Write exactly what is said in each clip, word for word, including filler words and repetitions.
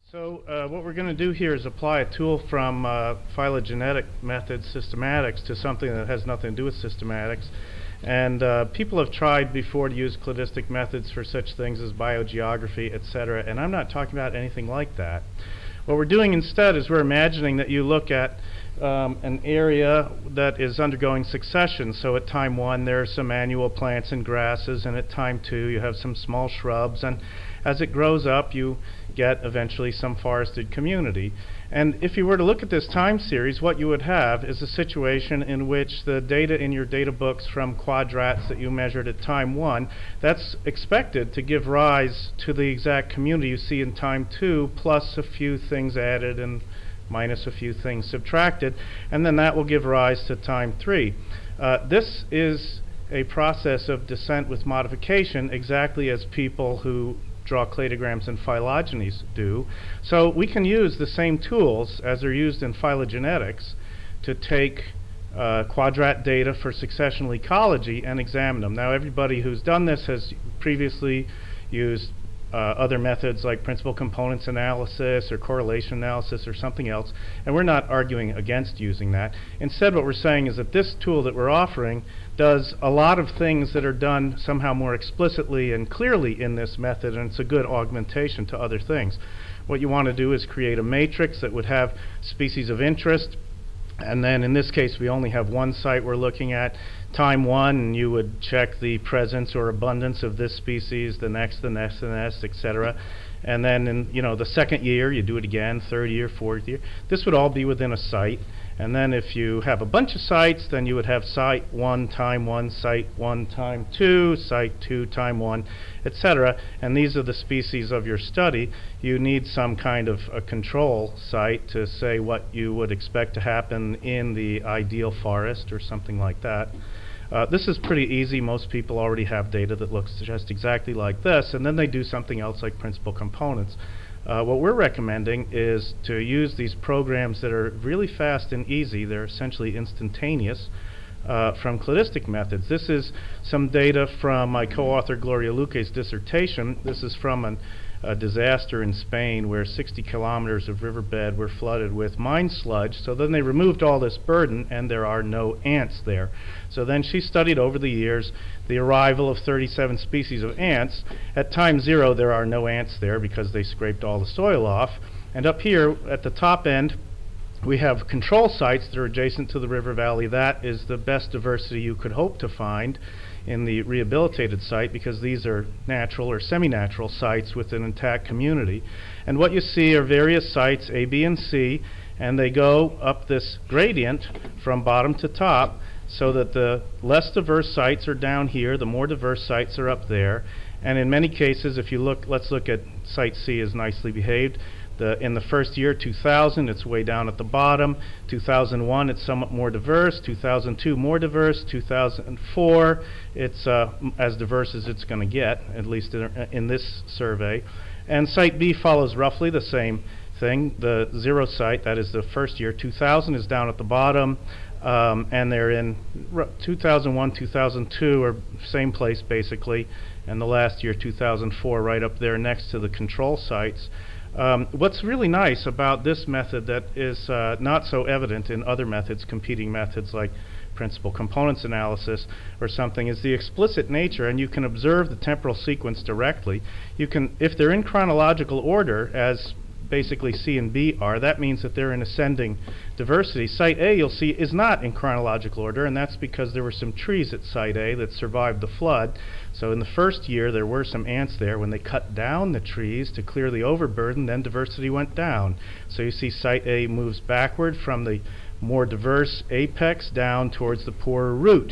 So uh, what we're going to do here is apply a tool from uh, phylogenetic methods, systematics, to something that has nothing to do with systematics. And uh, people have tried before to use cladistic methods for such things as biogeography, et cetera. And I'm not talking about anything like that. What we're doing instead is we're imagining that you look at um, an area that is undergoing succession. So at time one there are some annual plants and grasses, and at time two you have some small shrubs, and as it grows up you get eventually some forested community. And if you were to look at this time series, what you would have is a situation in which the data in your data books from quadrats that you measured at time one, that's expected to give rise to the exact community you see in time two, plus a few things added and minus a few things subtracted, and then that will give rise to time three. Uh, this is a process of descent with modification, exactly as people who draw cladograms and phylogenies do. So we can use the same tools as are used in phylogenetics to take uh, quadrat data for successional ecology and examine them. Now everybody who's done this has previously used Uh, other methods like principal components analysis or correlation analysis or something else, and we're not arguing against using that. Instead, what we're saying is that this tool that we're offering does a lot of things that are done somehow more explicitly and clearly in this method, and it's a good augmentation to other things. What you want to do is create a matrix that would have species of interest, and then in this case we only have one site we're looking at. Time one, and you would check the presence or abundance of this species, the next, the next, the next, et cetera. And then in you know the second year you do it again, third year, fourth year. This would all be within a site. And then if you have a bunch of sites, then you would have site one, time one, site one, time two, site two, time one, et cetera. And these are the species of your study. You need some kind of a control site to say what you would expect to happen in the ideal forest or something like that. Uh, this is pretty easy. Most people already have data that looks just exactly like this, and then they do something else like principal components. Uh, what we're recommending is to use these programs that are really fast and easy. They're essentially instantaneous uh, from cladistic methods. This is some data from my co-author Gloria Luque's dissertation. This is from an, a disaster in Spain where sixty kilometers of riverbed were flooded with mine sludge. So then they removed all this burden, and there are no ants there. So then she studied over the years the arrival of thirty-seven species of ants. At time zero there are no ants there because they scraped all the soil off. And up here at the top end we have control sites that are adjacent to the river valley. That is the best diversity you could hope to find in the rehabilitated site, because these are natural or semi-natural sites with an intact community. And what you see are various sites, A, B, and C, and they go up this gradient from bottom to top, so that the less diverse sites are down here, the more diverse sites are up there. And in many cases, if you look, let's look at site C is nicely behaved. The, in the first year, two thousand, it's way down at the bottom. two thousand one, it's somewhat more diverse. two thousand two, more diverse. two thousand four, it's uh, as diverse as it's going to get, at least in, in this survey. And site B follows roughly the same thing. The zero site, that is the first year, two thousand, is down at the bottom. Um, and they're in two thousand one, two thousand two, are same place basically, and the last year, two thousand four, right up there next to the control sites. Um, what's really nice about this method that is uh, not so evident in other methods, competing methods like principal components analysis or something, is the explicit nature, and you can observe the temporal sequence directly. You can, if they're in chronological order, as basically C and B are, that means that they're in ascending diversity. Site A, you'll see, is not in chronological order, and that's because there were some trees at Site A that survived the flood. So in the first year there were some ants there. When they cut down the trees to clear the overburden, then diversity went down. So you see Site A moves backward from the more diverse apex down towards the poorer root.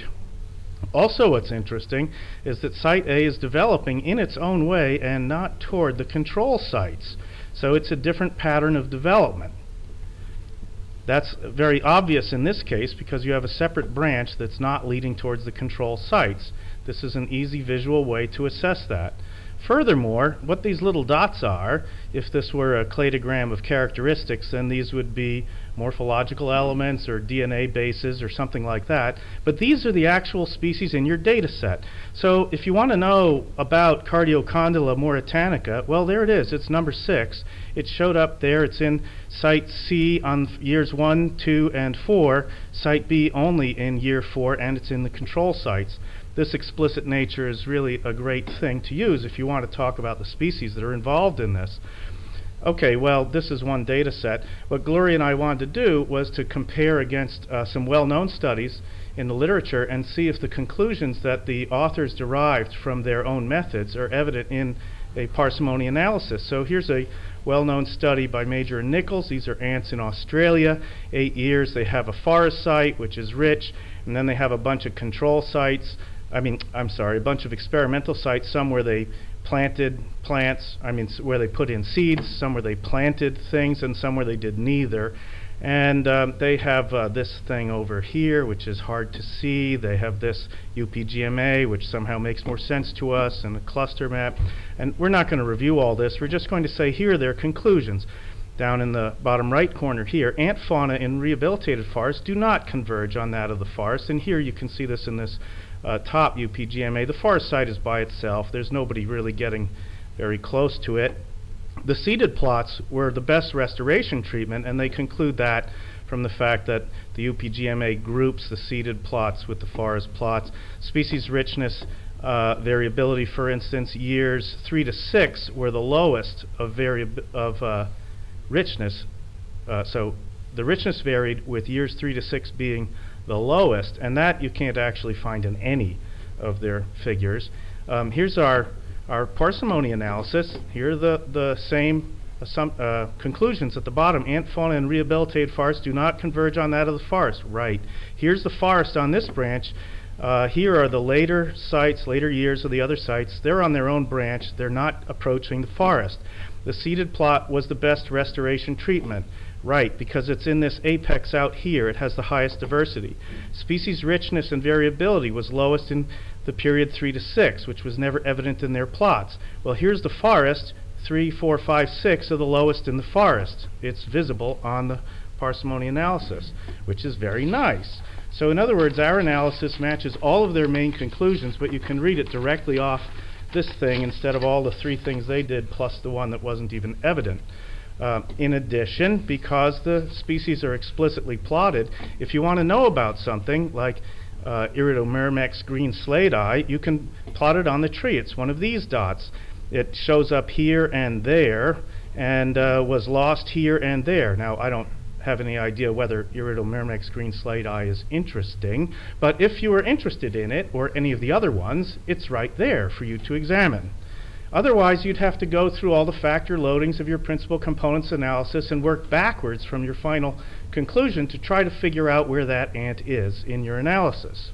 Also what's interesting is that Site A is developing in its own way and not toward the control sites. So it's a different pattern of development. That's very obvious in this case because you have a separate branch that's not leading towards the control sites. This is an easy visual way to assess that. Furthermore, what these little dots are, if this were a cladogram of characteristics, then these would be morphological elements or D N A bases or something like that. But these are the actual species in your data set. So if you want to know about Cardiocondyla mauritanica, well, there it is. It's number six. It showed up there. It's in Site C on years one, two, and four. Site B only in year four, and it's in the control sites. This explicit nature is really a great thing to use if you want to talk about the species that are involved in this. Okay, well, this is one data set. What Gloria and I wanted to do was to compare against uh, some well-known studies in the literature and see if the conclusions that the authors derived from their own methods are evident in a parsimony analysis. So here's a well-known study by Major and Nichols. These are ants in Australia. Eight years. They have a forest site, which is rich, and then they have a bunch of control sites. I mean, I'm sorry, a bunch of experimental sites, some where they planted plants, I mean, where they put in seeds, some where they planted things, and some where they did neither. And um, they have uh, this thing over here, which is hard to see. They have this U P G M A, which somehow makes more sense to us, and a cluster map. And we're not going to review all this. We're just going to say here are their conclusions. Down in the bottom right corner here, ant fauna in rehabilitated forests do not converge on that of the forest. And here you can see this in this uh, top U P G M A. The forest site is by itself. There's nobody really getting very close to it. The seeded plots were the best restoration treatment, and they conclude that from the fact that the U P G M A groups the seeded plots with the forest plots. Species richness uh, variability, for instance, years three to six were the lowest of, variab of uh, richness. Uh, so the richness varied with years three to six being the lowest, and that you can't actually find in any of their figures. Um, here's our our parsimony analysis. Here are the, the same uh, uh, conclusions at the bottom. Ant fauna in rehabilitated forests do not converge on that of the forest. Right. Here's the forest on this branch. Uh, here are the later sites, later years of the other sites. They're on their own branch. They're not approaching the forest. The seeded plot was the best restoration treatment. Right, because it's in this apex out here. It has the highest diversity. Species richness and variability was lowest in the period three to six, which was never evident in their plots. Well, here's the forest. three, four, five, six are the lowest in the forest. It's visible on the parsimony analysis, which is very nice. So in other words, our analysis matches all of their main conclusions, but you can read it directly off this thing instead of all the three things they did plus the one that wasn't even evident. Uh, in addition, because the species are explicitly plotted, if you want to know about something like uh, Iridomyrmex green slate eye, you can plot it on the tree. It's one of these dots. It shows up here and there and uh, was lost here and there. Now, I don't have any idea whether Iridomyrmex green slate eye is interesting, but if you are interested in it or any of the other ones, it's right there for you to examine. Otherwise, you'd have to go through all the factor loadings of your principal components analysis and work backwards from your final conclusion to try to figure out where that ant is in your analysis.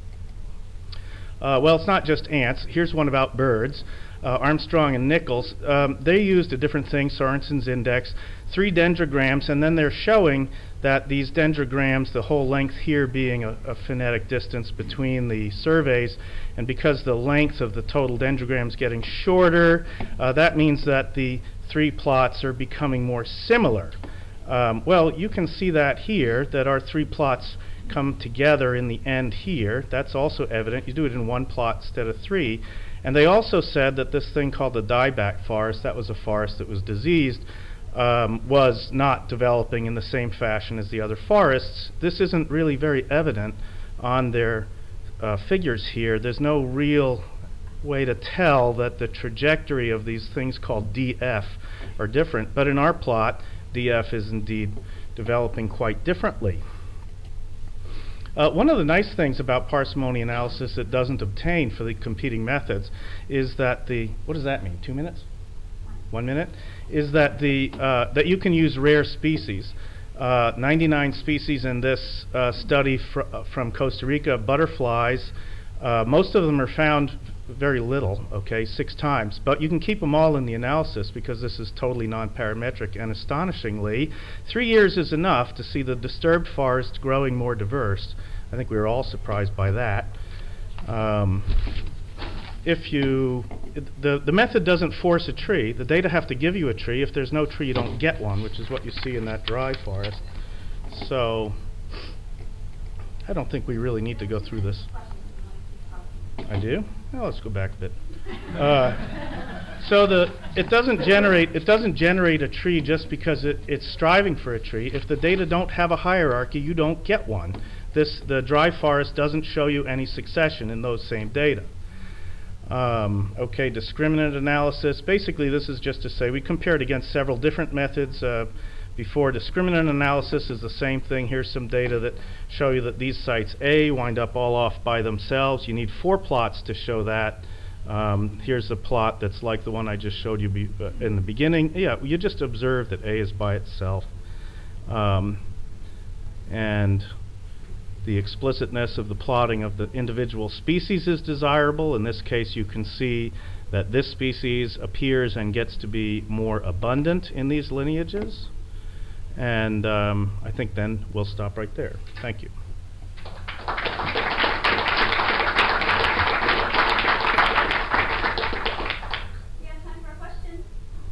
Uh, well, it's not just ants. Here's one about birds. Uh, Armstrong and Nichols, um, they used a different thing, Sorensen's index, three dendrograms, and then they're showing that these dendrograms, the whole length here being a, a phonetic distance between the surveys, and because the length of the total dendrogram is getting shorter, uh, that means that the three plots are becoming more similar. Um, well, you can see that here, that our three plots come together in the end here. That's also evident. You do it in one plot instead of three. And they also said that this thing called the dieback forest, that was a forest that was diseased, um, was not developing in the same fashion as the other forests. This isn't really very evident on their uh, figures here. There's no real way to tell that the trajectory of these things called D F are different. But in our plot, D F is indeed developing quite differently. Uh, one of the nice things about parsimony analysis that doesn't obtain for the competing methods is that the, what does that mean, two minutes? One minute? Is that the, uh, that you can use rare species. Uh, ninety-nine species in this uh, study fr uh, from Costa Rica, butterflies. Uh, most of them are found very little, okay, six times. But you can keep them all in the analysis because this is totally non-parametric. And astonishingly, three years is enough to see the disturbed forest growing more diverse. I think we were all surprised by that. Um, if you, the, the method doesn't force a tree. The data have to give you a tree. If there's no tree, you don't get one, which is what you see in that dry forest. So I don't think we really need to go through this. I do? Well, let's go back a bit. Uh, so the it doesn't generate it doesn't generate a tree just because it, it's striving for a tree. If the data don't have a hierarchy, you don't get one. This the dry forest doesn't show you any succession in those same data. Um, okay, discriminant analysis. Basically, this is just to say we compared against several different methods. Uh, before discriminant analysis is the same thing. Here's some data that show you that these sites A wind up all off by themselves. You need four plots to show that. Um, here's a plot that's like the one I just showed you be, uh, in the beginning. Yeah, you just observe that A is by itself. Um, and the explicitness of the plotting of the individual species is desirable. In this case, you can see that this species appears and gets to be more abundant in these lineages. And um, I think then we'll stop right there. Thank you. We have time for a question.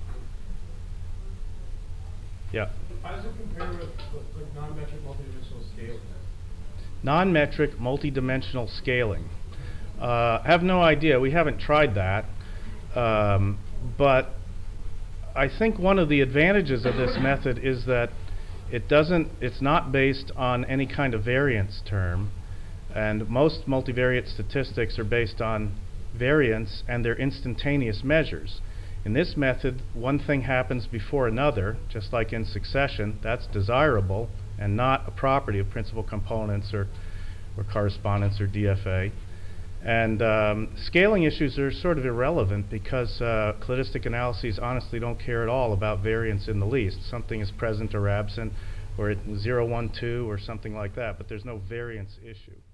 Yeah. How does it compare with, with, with non-metric multidimensional scaling? Non-metric multidimensional scaling. Uh, I have no idea. We haven't tried that. Um, but I think one of the advantages of this method is that it doesn't, it's not based on any kind of variance term, and most multivariate statistics are based on variance and they're instantaneous measures. In this method, one thing happens before another, just like in succession. That's desirable and not a property of principal components or, or correspondence or D F A. And um, scaling issues are sort of irrelevant because uh, cladistic analyses honestly don't care at all about variance in the least. Something is present or absent, or it zero, one, two, or something like that, but there's no variance issue.